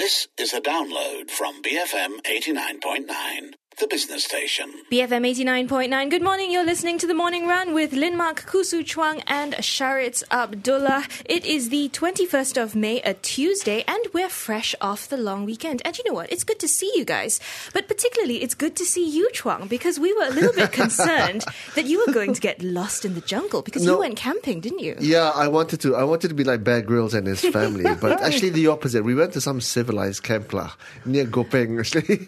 This is a download from BFM 89.9, the business station. BFM 89.9. Good morning. You're listening to The Morning Run with Linmark Kusu Chuang and Sharitz Abdullah. It is the 21st of May, a Tuesday, and we're fresh off the long weekend. And you know what? It's good to see you guys. But particularly, it's good to see you, Chuang, because we were a little bit concerned that you were going to get lost in the jungle because you went camping, didn't you? Yeah, I wanted to be like Bear Grylls and his family, but actually the opposite. We went to some civilized camp near Gopeng. Actually,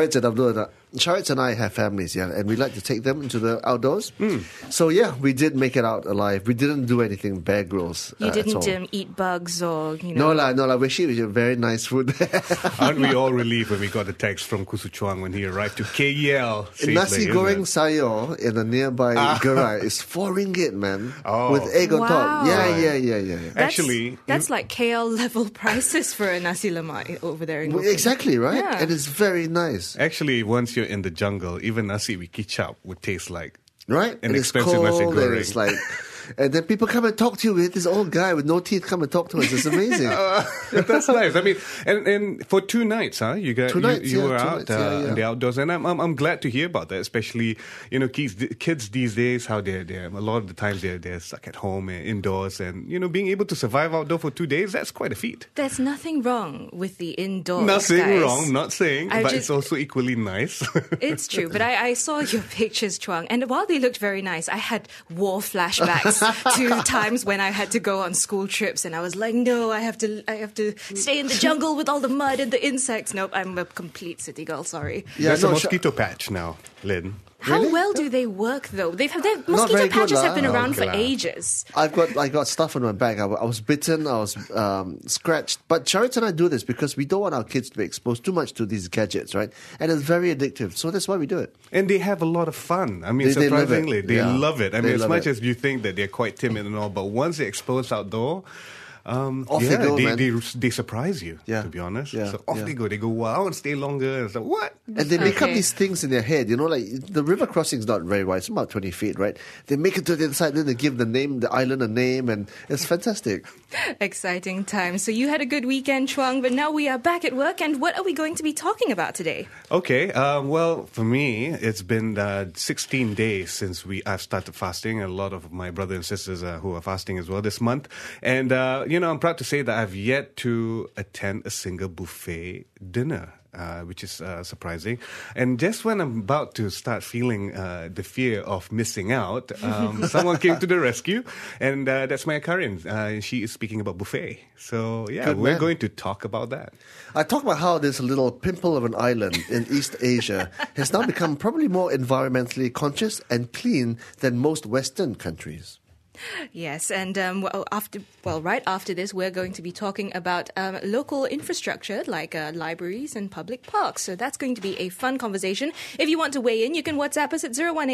Sharitz and I have families, and we like to take them into the outdoors. So yeah, we did make it out alive. We didn't do anything Bear Grylls. You didn't eat bugs or, you know. No, we had very nice food. Aren't we all relieved when we got the text from Kusu Chuang when he arrived to KL? Nasi goreng sayur in a nearby gerai is 4 ringgit, man, with egg on top. Yeah. That's like KL level prices for a nasi lemak over there in Gopeng. Exactly, right? Yeah. And it's very nice. Actually, once you're in the jungle, even nasi with kicap would taste like an expensive nasi goreng. And it's like, and then people come and talk to you with this old guy with no teeth come and talk to us. It's amazing. That's nice. I mean, and for 2 nights, you were out in the outdoors, and I'm glad to hear about that. Especially, kids these days, how they're a lot of the times they're stuck at home and indoors, and being able to survive outdoor for 2 days, that's quite a feat. There's nothing wrong with the indoors. Nothing guys. wrong, not saying, but it's also equally nice. It's true, but I saw your pictures, Chuang, and while they looked very nice, I had war flashbacks to times when I had to go on school trips, and I was like, no, I have to stay in the jungle with all the mud and the insects. Nope, I'm a complete city girl. Sorry. Yeah, there's a mosquito patch now, Lynn. How well do they work, though? Their mosquito patches have been around for ages. I got stuff on my back. I was bitten. I was scratched. But Sharitz and I do this because we don't want our kids to be exposed too much to these gadgets, right? And it's very addictive. So that's why we do it. And they have a lot of fun. I mean, surprisingly, they love it. I mean, as much as you think that they're quite timid and all, but once they're exposed outdoor... off they go, man. They surprise you, to be honest. So off they go. They go, wow, and stay longer. And so, what? And they make up these things in their head. Like the river crossing is not very wide. It's about 20 feet, right? They make it to the other side, then they give the island a name, and it's fantastic. Exciting time. So you had a good weekend, Chuang, but now we are back at work, and what are we going to be talking about today? Okay, well, for me, it's been 16 days since I've started fasting, and a lot of my brothers and sisters who are fasting as well this month. And, I'm proud to say that I've yet to attend a single buffet dinner. Which is surprising. And just when I'm about to start feeling the fear of missing out, someone came to the rescue, and that's Maya Karin. She is speaking about buffet. So, we're going to talk about that. I talk about how this little pimple of an island in East Asia has now become probably more environmentally conscious and clean than most Western countries. Yes, and right after this, we're going to be talking about local infrastructure like libraries and public parks. So that's going to be a fun conversation. If you want to weigh in, you can WhatsApp us at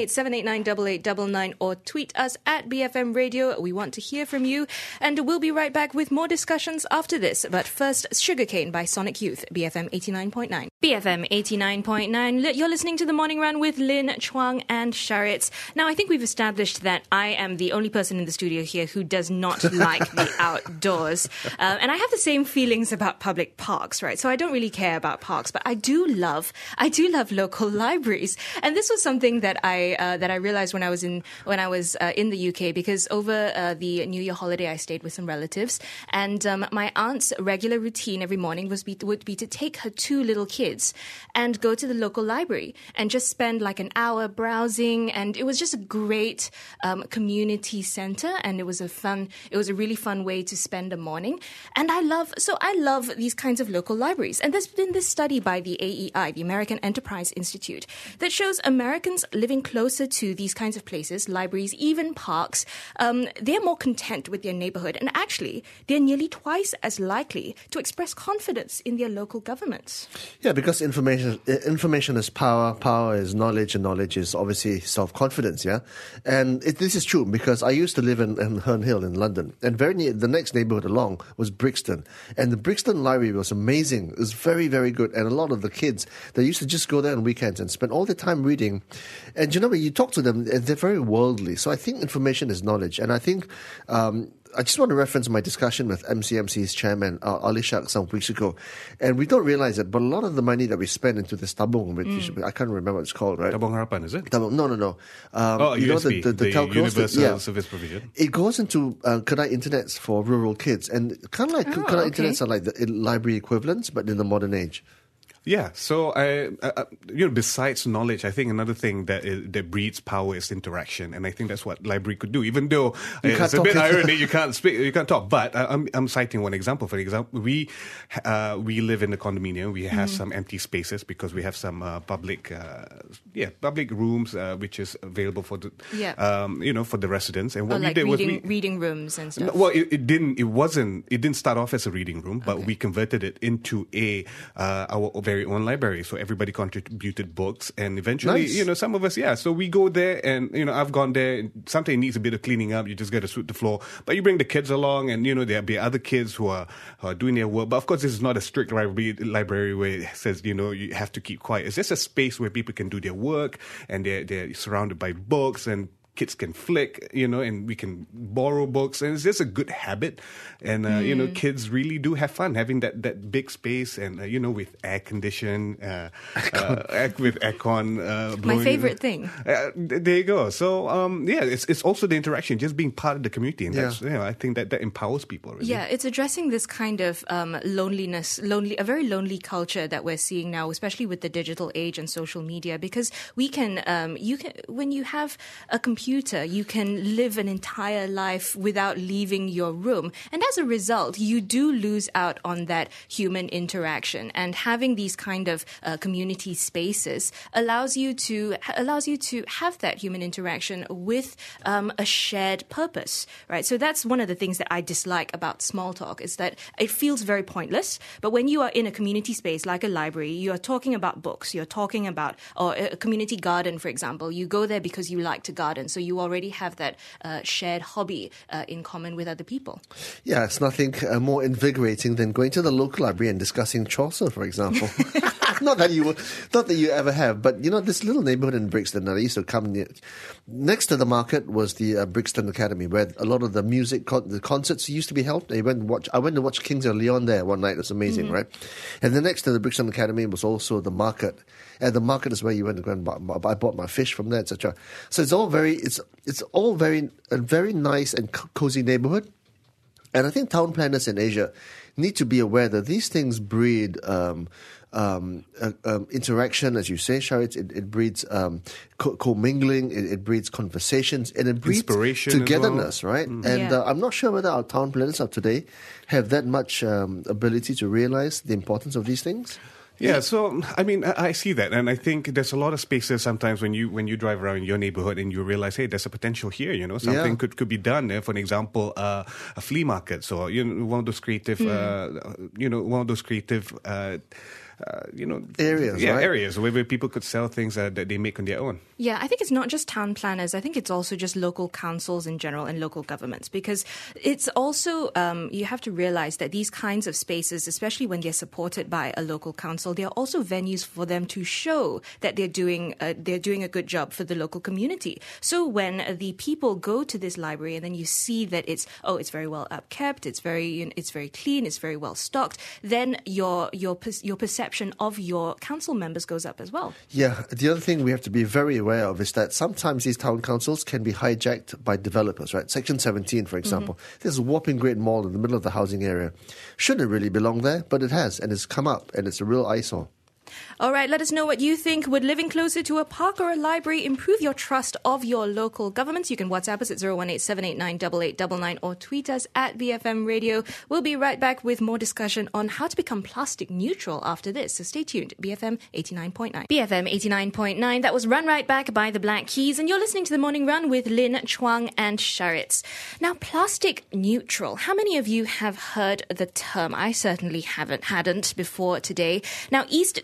018-789-8899 or tweet us at BFM Radio. We want to hear from you, and we'll be right back with more discussions after this. But first, Sugarcane by Sonic Youth, BFM 89.9. BFM 89.9. You're listening to The Morning Run with Lynn, Chuang and Sharitz. Now, I think we've established that I am the only person in the studio here who does not like the outdoors. And I have the same feelings about public parks, right? So I don't really care about parks, but I do love local libraries. And this was something that I realized when I was in the UK, because over the New Year holiday I stayed with some relatives, and my aunt's regular routine every morning would be to take her 2 little kids and go to the local library and just spend like an hour browsing, and it was just a great community center, and it was a really fun way to spend a morning. And I love these kinds of local libraries. And there's been this study by the AEI, the American Enterprise Institute, that shows Americans living closer to these kinds of places, libraries, even parks, they're more content with their neighborhood, and actually they're nearly twice as likely to express confidence in their local governments. Yeah, because information is power, power is knowledge, and knowledge is obviously self-confidence, yeah? And this is true because I used to live in Herne Hill in London, and very near the next neighborhood along was Brixton. And the Brixton Library was amazing. It was very, very good. And a lot of the kids, they used to just go there on weekends and spend all their time reading. And when you talk to them, they're very worldly. So I think information is knowledge. And I think I just want to reference my discussion with MCMC's chairman, Ali Shak, some weeks ago. And we don't realize it, but a lot of the money that we spend into this tabung, which I can't remember what it's called, right? Tabung Harapan, is it? No. USB, the telcos, Universal Service Provision. It goes into Kedai Internets for rural kids. And kind of like Kedai Internets are like the library equivalents, but in the modern age. Yeah, so besides knowledge, I think another thing that breeds power is interaction, and I think that's what library could do. Even though it's a bit ironic, you can't speak, you can't talk. But I'm citing one example. For example, we live in a condominium. We have some empty spaces because we have some public rooms which is available for the for the residents. And what we did was reading rooms and stuff. Well, it didn't start off as a reading room, but we converted it into our very own library. So everybody contributed books, and eventually, some of us, so we go there, and I've gone there. Something needs a bit of cleaning up. You just got to sweep the floor, but you bring the kids along, and there'll be other kids who are doing their work. But of course, this is not a strict library where it says you have to keep quiet. It's just a space where people can do their work, and they're surrounded by books, and kids can flick, and we can borrow books, and it's just a good habit. And kids really do have fun having that big space, and with air condition, with aircon. My favorite thing. There you go. So it's also the interaction, just being part of the community, and that's I think that empowers people. Really. Yeah, it's addressing this kind of a very lonely culture that we're seeing now, especially with the digital age and social media, because we can when you have a computer, you can live an entire life without leaving your room. And as a result, you do lose out on that human interaction. And having these kind of community spaces allows you to have that human interaction with a shared purpose, right? So that's one of the things that I dislike about small talk, is that it feels very pointless. But when you are in a community space like a library, you are talking about books, you're talking about, or a community garden, for example. You go there because you like to garden. So you already have that shared hobby in common with other people. Yeah, it's nothing more invigorating than going to the local library and discussing Chaucer, for example. Not that you ever have, but this little neighborhood in Brixton that I used to come near, next to the market was the Brixton Academy, where a lot of the music, the concerts used to be held. I went to watch Kings of Leon there one night. It was amazing, right? And then next to the Brixton Academy was also the market. And the market is where you went to go and I bought my fish from there, etc. So it's all a very nice and cozy neighborhood. And I think town planners in Asia need to be aware that these things breed interaction, as you say, Sharit. It breeds commingling, it breeds conversations, and it breeds inspiration, togetherness, right? And I'm not sure whether our town planners of today have that much ability to realize the importance of these things. Yeah, so I see that, and I think there's a lot of spaces sometimes when you drive around in your neighborhood and you realize, hey, there's a potential here. Something could be done. For an example, a flea market, so one of those creative, areas, right? Areas where people could sell things that they make on their own. Yeah, I think it's not just town planners. I think it's also just local councils in general and local governments, because it's also, you have to realize that these kinds of spaces, especially when they're supported by a local council, they are also venues for them to show that they're doing a good job for the local community. So when the people go to this library and then you see that it's very well upkept, it's very clean, it's very well stocked, then your perception of your council members goes up as well. Yeah, the other thing we have to be very aware of is that sometimes these town councils can be hijacked by developers, right? Section 17, for example. There's a whopping great mall in the middle of the housing area. Shouldn't really belong there, but it has, and it's come up, and it's a real eyesore. All right, let us know what you think. Would living closer to a park or a library improve your trust of your local governments? You can WhatsApp us at 018-789-8899 or tweet us at BFM Radio. We'll be right back with more discussion on how to become plastic neutral after this. So stay tuned. BFM 89.9. BFM 89.9. That was Run Right Back by the Black Keys. And you're listening to The Morning Run with Lynn, Chuang and Sharitz. Now, plastic neutral. How many of you have heard the term? I certainly hadn't before today. Now, East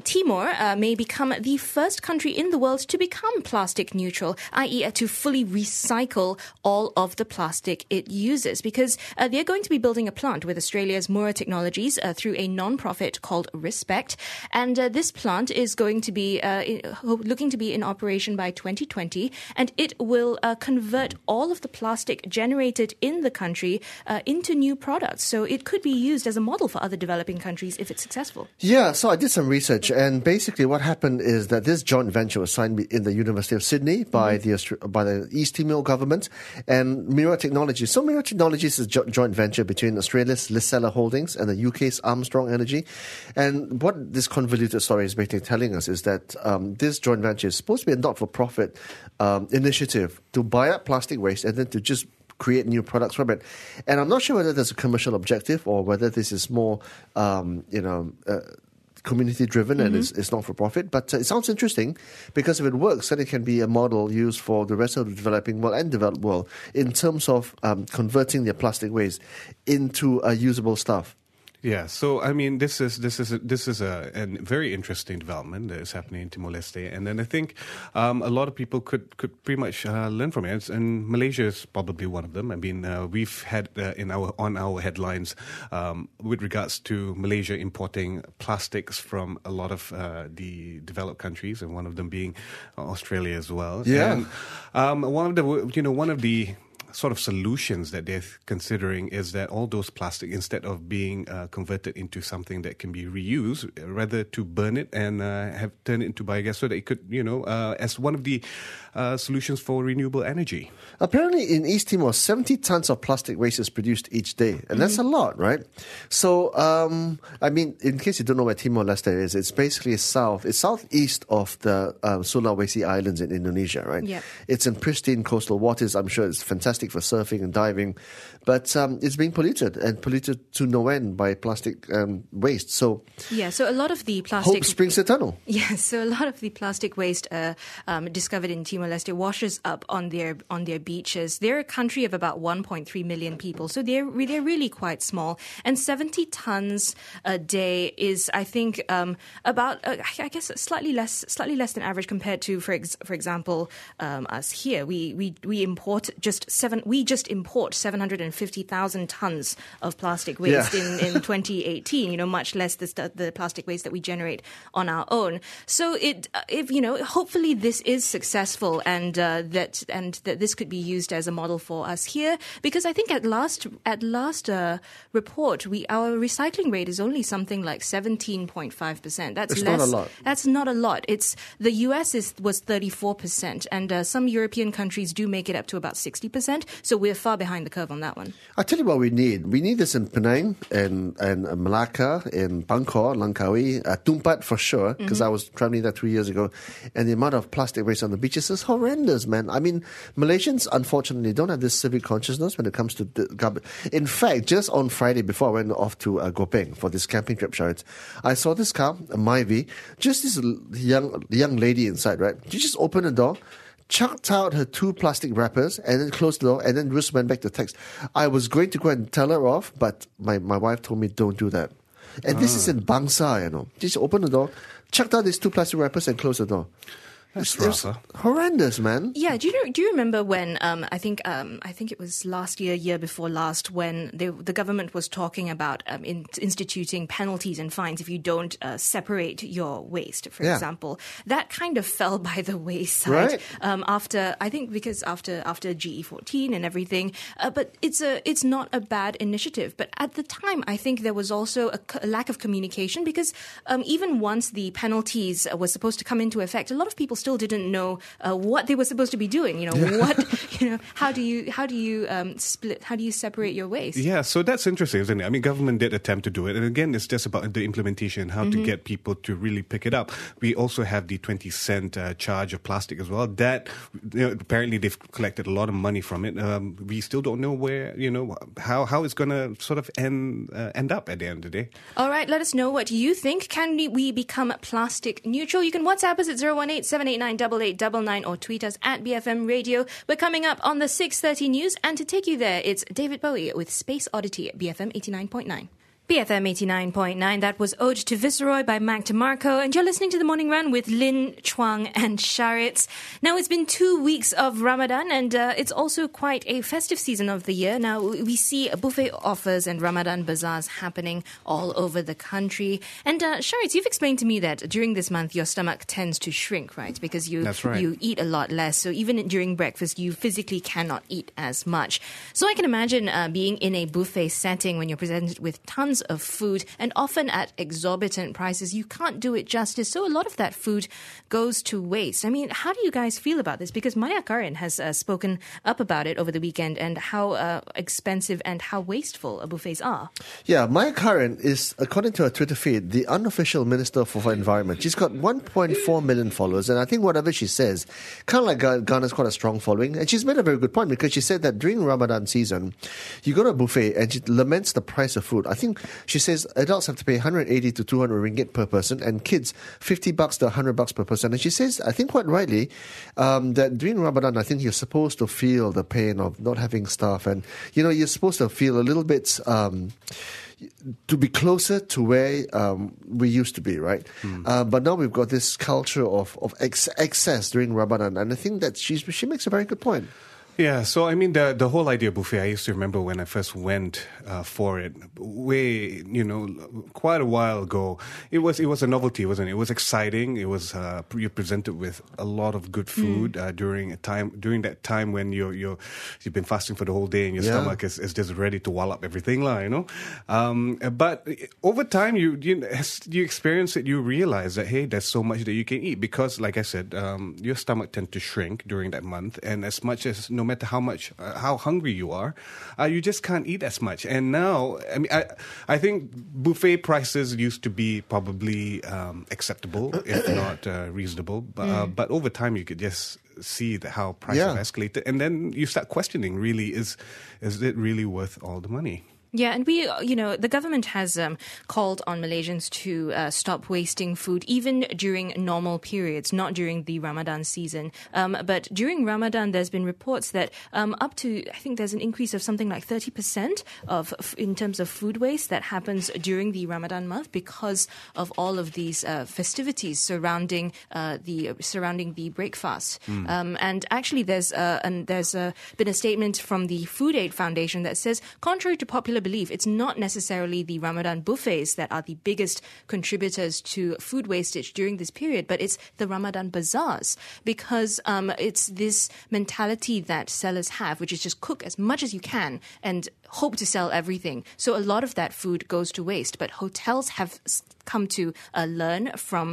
Timor may become the first country in the world to become plastic neutral, i.e. to fully recycle all of the plastic it uses, because they're going to be building a plant with Australia's Mura Technologies through a non-profit called Respect. And this plant is going to be looking to be in operation by 2020, and it will convert all of the plastic generated in the country into new products. So it could be used as a model for other developing countries if it's successful. Yeah, so I did some research, and basically what happened is that this joint venture was signed in the University of Sydney by the East Timor government and Mira Technologies. So Mira Technologies is a joint venture between Australia's Licella Holdings and the UK's Armstrong Energy. And what this convoluted story is basically telling us is that this joint venture is supposed to be a not-for-profit initiative to buy up plastic waste and then to just create new products from it. And I'm not sure whether there's a commercial objective or whether this is more, community-driven and it's not for profit. But it sounds interesting because if it works, then it can be a model used for the rest of the developing world and developed world in terms of converting their plastic waste into usable stuff. Yeah, so I mean, this is a very interesting development that is happening in Timor-Leste, and then I think a lot of people could pretty much learn from it. And Malaysia is probably one of them. I mean, we've had on our headlines with regards to Malaysia importing plastics from a lot of the developed countries, and one of them being Australia as well. Yeah, and one of the sort of solutions that they're considering is that all those plastic, instead of being converted into something that can be reused, rather to burn it and have turn it into biogas so that it could, as one of the solutions for renewable energy. Apparently in East Timor, 70 tons of plastic waste is produced each day. And that's a lot, right? So, I mean, in case you don't know where Timor-Leste is, it's basically southeast of the Sulawesi Islands in Indonesia, right? Yep. It's in pristine coastal waters. I'm sure it's fantastic for surfing and diving, but it's being polluted to no end by plastic waste. So so a lot of the plastic hope springs eternal. Yeah, so a lot of the plastic waste discovered in Timor-Leste washes up on their beaches. They're a country of about 1.3 million people, so they're really quite small. And 70 tons a day is, I think, about I guess slightly less than average compared to, for example, us here. We import we just import 750,000 tons of plastic waste in 2018. Much less the plastic waste that we generate on our own. So hopefully this is successful and that this could be used as a model for us here, because I think at last report our recycling rate is only something like 17.5%. That's less. Not a lot. That's not a lot. The US was 34%, and some European countries do make it up to about 60%. So we're far behind the curve on that one. I'll tell you what we need. We need this in Penang and Malacca, in Bangkok, Langkawi, Tumpat for sure, because I was traveling there 2 years ago, and the amount of plastic waste on the beaches is horrendous, man. I mean, Malaysians, unfortunately, don't have this civic consciousness when it comes to the garbage. In fact, just on Friday, before I went off to Gopeng for this camping trip, Sharitz, I saw this car, a Myvi, just this young lady inside, right? She just opened the door, chucked out her 2 plastic wrappers and then closed the door and then just went back to text. I was going to go and tell her off, but my wife told me don't do that. And this is in Bangsa, Just opened the door, chucked out these 2 plastic wrappers and closed the door. It's horrendous, man. Yeah, do you remember when I think it was year before last, when the government was talking about instituting penalties and fines if you don't separate your waste, for example. That kind of fell by the wayside after GE14 and everything. But it's not a bad initiative. But at the time, I think there was also a lack of communication, because even once the penalties were supposed to come into effect, a lot of people still didn't know what they were supposed to be doing. How do you split? How do you separate your waste? Yeah, so that's interesting, isn't it? I mean, government did attempt to do it, and again, it's just about the implementation, how to get people to really pick it up. We also have the 20-cent charge of plastic as well. That apparently they've collected a lot of money from it. We still don't know where, how it's going to sort of end up at the end of the day. All right, let us know what you think. Can we become plastic neutral? You can WhatsApp us at 018-789-8899 or tweet us at BFM Radio. We're coming up on the 6:30 news, and to take you there, it's David Bowie with Space Oddity at BFM 89.9. BFM 89.9, that was Ode to Viceroy by Mac DeMarco, and you're listening to The Morning Run with Lin, Chuang and Sharitz. Now, it's been 2 weeks of Ramadan, and it's also quite a festive season of the year. Now, we see buffet offers and Ramadan bazaars happening all over the country. And Sharitz, you've explained to me that during this month, your stomach tends to shrink, right? Because That's right. you eat a lot less, so even during breakfast, you physically cannot eat as much. So I can imagine being in a buffet setting when you're presented with tons of food and often at exorbitant prices. You can't do it justice. So a lot of that food goes to waste. I mean, how do you guys feel about this? Because Maya Karin has spoken up about it over the weekend and how expensive and how wasteful buffets are. Yeah, Maya Karin is, according to her Twitter feed, the unofficial Minister for Environment. She's got 1.4 million followers, and I think whatever she says kind of like garners quite a strong following. And she's made a very good point, because she said that during Ramadan season, you go to a buffet and she laments the price of food. I think she says adults have to pay 180 to 200 ringgit per person, and kids $50 to $100 per person. And she says, I think quite rightly, that during Ramadan, I think you're supposed to feel the pain of not having stuff, and you're supposed to feel a little bit to be closer to where we used to be, right? But now we've got this culture of excess during Ramadan, and I think that she makes a very good point. Yeah, so I mean, the whole idea of buffet, I used to remember when I first went for it, quite a while ago. It was a novelty, wasn't it? It was exciting. It was you're presented with a lot of good food during that time when you've been fasting for the whole day and your stomach is just ready to wall up everything, But over time, as you experience it, you realize that hey, there's so much that you can eat, because, like I said, your stomach tends to shrink during that month, and as much as no matter how hungry you are, you just can't eat as much. And now, I mean, I think buffet prices used to be probably acceptable, if not reasonable. But over time, you could just see how prices have escalated, and then you start questioning: really, is it really worth all the money? Yeah, and the government has called on Malaysians to stop wasting food, even during normal periods, not during the Ramadan season. But during Ramadan, there's been reports that up to, I think there's an increase of something like 30% in terms of food waste that happens during the Ramadan month because of all of these festivities surrounding the breakfast. And actually, there's been a statement from the Food Aid Foundation that says, contrary to popular belief, it's not necessarily the Ramadan buffets that are the biggest contributors to food wastage during this period, but it's the Ramadan bazaars, because it's this mentality that sellers have, which is just cook as much as you can and hope to sell everything. So a lot of that food goes to waste, but hotels have come to learn from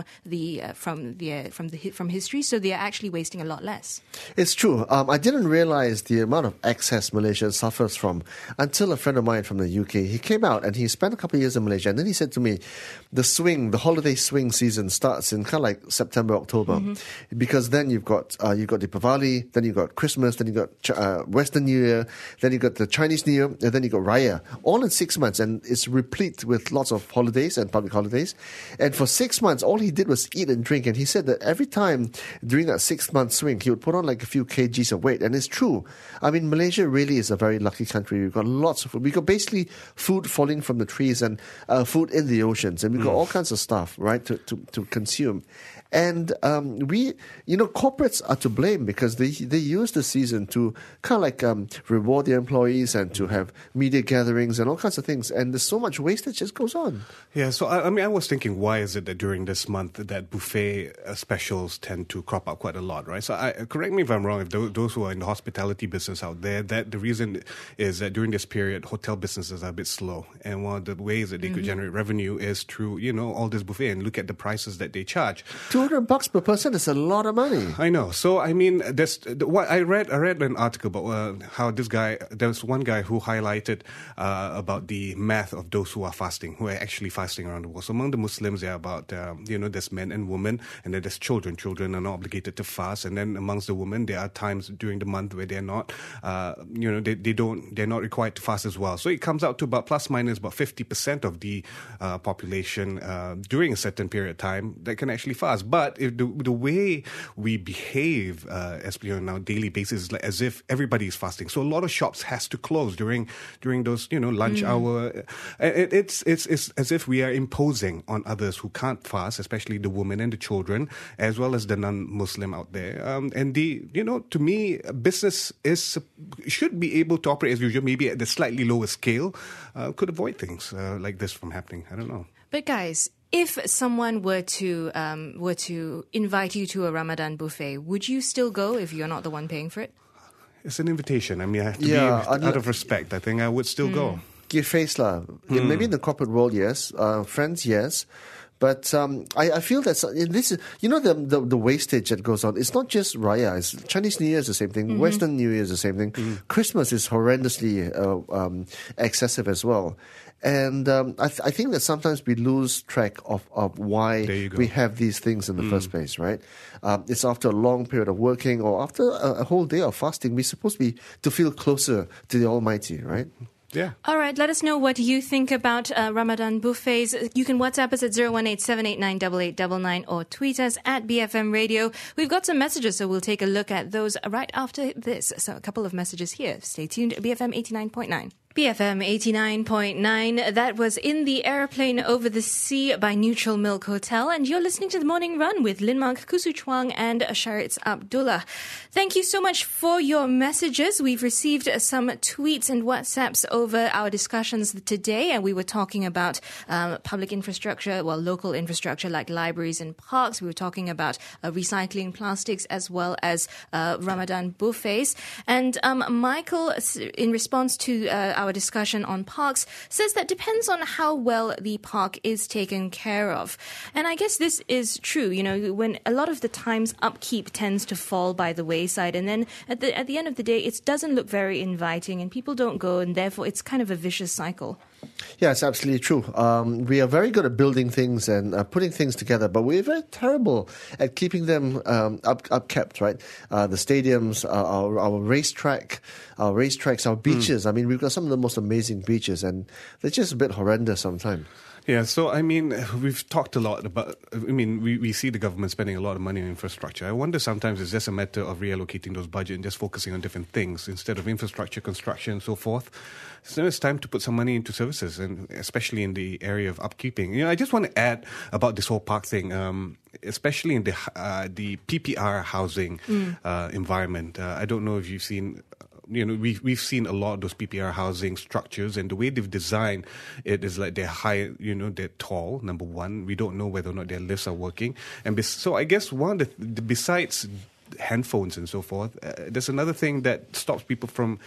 history, so they are actually wasting a lot less. It's true. I didn't realize the amount of excess Malaysia suffers from until a friend of mine from the UK, he came out and he spent a couple of years in Malaysia, and then he said to me, the holiday swing season starts in kind of like September, October, because then you've got Deepavali, then you've got Christmas, then you've got Western New Year, then you've got the Chinese New Year, and then you've got Raya, all in 6 months, and it's replete with lots of holidays and public holidays. And for 6 months, all he did was eat and drink. And he said that every time during that 6 month swing, he would put on like a few kgs of weight. And it's true. I mean, Malaysia really is a very lucky country. We've got lots of food. We've got basically food falling from the trees and food in the oceans. And we've got all kinds of stuff, right, to consume. And corporates are to blame, because they use the season to kind of like reward their employees and to have media gatherings and all kinds of things. And there's so much wastage just goes on. Yeah, so I was thinking, why is it that during this month that buffet specials tend to crop up quite a lot, right? So correct me if I'm wrong, if those who are in the hospitality business out there, that the reason is that during this period, hotel businesses are a bit slow. And one of the ways that they could generate revenue is through, all this buffet, and look at the prices that they charge. $200 per person is a lot of money. I know. So I mean, I read an article about how there was one guy who highlighted about the math of those who are fasting, who are actually fasting around the world. So among the Muslims, there are about there's men and women, and then there's children. Children are not obligated to fast, and then amongst the women, there are times during the month where they're not, they're not required to fast as well. So it comes out to about plus minus about 50% of the population during a certain period of time that can actually fast. But if the way we behave on a daily basis is like as if everybody is fasting. So a lot of shops has to close during during those, lunch hour. It's as if we are imposing on others who can't fast, especially the women and the children, as well as the non-Muslim out there. And to me, business should be able to operate as usual, maybe at the slightly lower scale, could avoid things like this from happening. I don't know. But guys, if someone were to invite you to a Ramadan buffet, would you still go if you're not the one paying for it? It's an invitation. I mean, I have to be out of respect. I think I would still go. Give face, lah. Maybe in the corporate world, yes. Friends, yes. But I feel that this is, the wastage that goes on. It's not just Raya. It's Chinese New Year is the same thing. Western New Year is the same thing. Christmas is horrendously excessive as well. And I think that sometimes we lose track of why we have these things in the first place, right? It's after a long period of working or after a whole day of fasting. We're supposed to feel closer to the Almighty, right? Yeah. All right, let us know what you think about Ramadan buffets. You can WhatsApp us at 018-789-8899 or tweet us at BFM Radio. We've got some messages, so we'll take a look at those right after this. So a couple of messages here. Stay tuned. BFM 89.9. BFM 89.9, that was In the Airplane Over the Sea by Neutral Milk Hotel, and you're listening to The Morning Run with Lin Mark, Kusu Chuang and Sharitz Abdullah. Thank you so much for your messages. We've received some tweets and WhatsApps over our discussions today, and we were talking about public infrastructure, local infrastructure like libraries and parks. We were talking about recycling plastics as well as Ramadan buffets. And Michael, in response to our discussion on parks, says that depends on how well the park is taken care of. And I guess this is true, when a lot of the times upkeep tends to fall by the wayside, and then at the end of the day, it doesn't look very inviting and people don't go, and therefore it's kind of a vicious cycle. Yeah, it's absolutely true. We are very good at building things and putting things together, but we're very terrible at keeping them upkept, right? The stadiums, our racetracks, our beaches. I mean, we've got some of the most amazing beaches, and they're just a bit horrendous sometimes. Yeah, so I mean, we've talked a lot about, we see the government spending a lot of money on infrastructure. I wonder sometimes it's just a matter of reallocating those budgets and just focusing on different things instead of infrastructure, construction, and so forth. So it's time to put some money into services, and especially in the area of upkeeping. I just want to add about this whole park thing, especially in the PPR housing environment. I don't know if you've seen... we've seen a lot of those PPR housing structures, and the way they've designed it is like they're high, they're tall, number one. We don't know whether or not their lifts are working. And so I guess one of besides handphones and so forth, there's another thing that stops people from,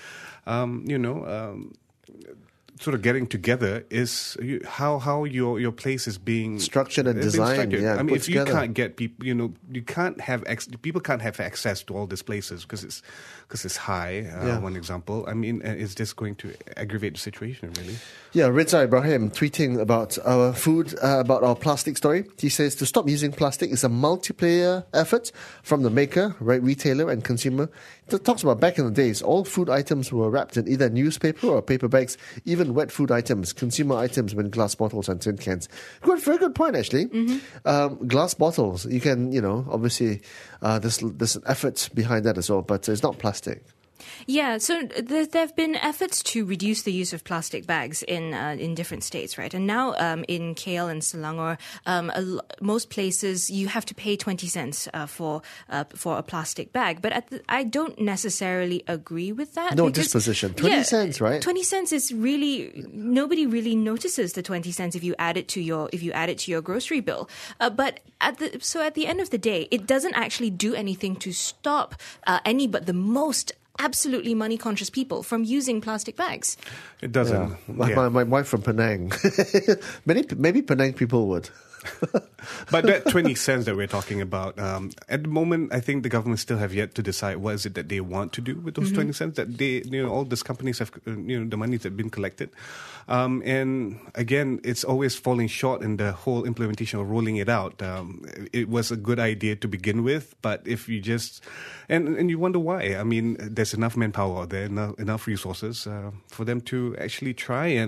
sort of getting together is how your place is being structured and designed. Yeah, I mean, if together. You can't get people, you can't have people can't have access to all these places because it's high. One example. I mean, it's just going to aggravate the situation, really. Yeah, Rizza Ibrahim tweeting about our food, about our plastic story. He says to stop using plastic is a multiplayer effort from the maker, right, retailer and consumer. It talks about back in the days, all food items were wrapped in either newspaper or paper bags, even wet food items, consumer items in glass bottles and tin cans. Very good point, actually. Glass bottles, you can, obviously, there's an effort behind that as well, but it's not plastic. Yeah, so there have been efforts to reduce the use of plastic bags in different states, right? And now in KL and Selangor, most places you have to pay 20 cents for a plastic bag. But I don't necessarily agree with that. No disposition. 20 cents, right? 20 cents is really, nobody really notices the 20 cents if you add it to your grocery bill. But at the end of the day, it doesn't actually do anything to stop any but the most absolutely money-conscious people from using plastic bags. It doesn't. Yeah. My wife from Penang. Maybe Penang people would. But that 20 cents that we're talking about, at the moment, I think the government still have yet to decide what is it that they want to do with those 20 cents that they, all these companies have, the money that have been collected. And again, it's always falling short in the whole implementation of rolling it out. It was a good idea to begin with, but if you just, and you wonder why. I mean, there's enough manpower out there, enough resources for them to actually try and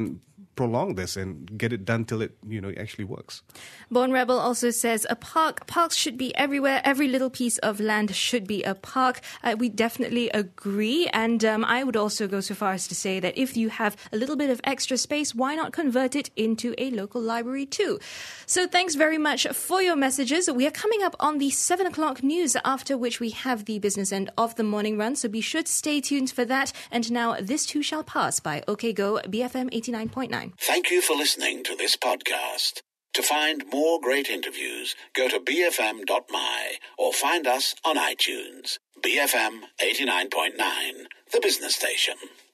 prolong this and get it done till it actually works. Born Rebel also says parks should be everywhere. Every little piece of land should be a park. We definitely agree. And I would also go so far as to say that if you have a little bit of extra space, why not convert it into a local library too? So thanks very much for your messages. We are coming up on the 7 o'clock news, after which we have the business end of the morning run. So be sure to stay tuned for that. And now This Too Shall Pass by OK Go, BFM 89.9. Thank you for listening to this podcast. To find more great interviews, go to bfm.my or find us on iTunes. BFM 89.9, the business station.